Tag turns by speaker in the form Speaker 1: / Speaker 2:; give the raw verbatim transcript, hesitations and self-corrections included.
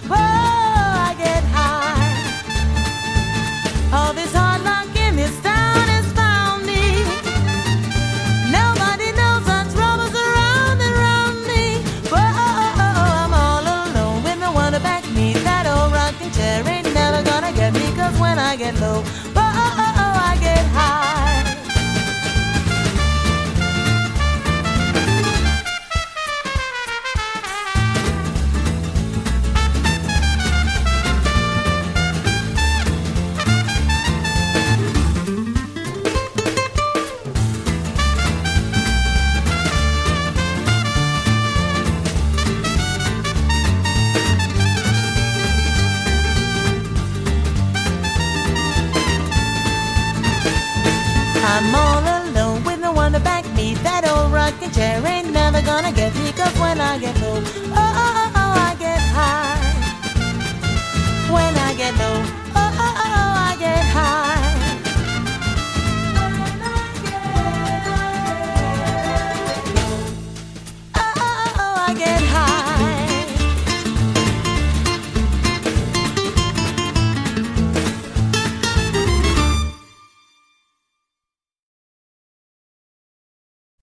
Speaker 1: Whoa, I get high. All this hard luck in this town has found me. Nobody knows such troubles around and around me. Whoa, I'm all alone with no one to back me. That old rocking chair ain't never gonna get me, 'cause when I get low, whoa, I get high. I'm all alone with no one to back me. That old rocking chair ain't never gonna get me, 'cause when I get low,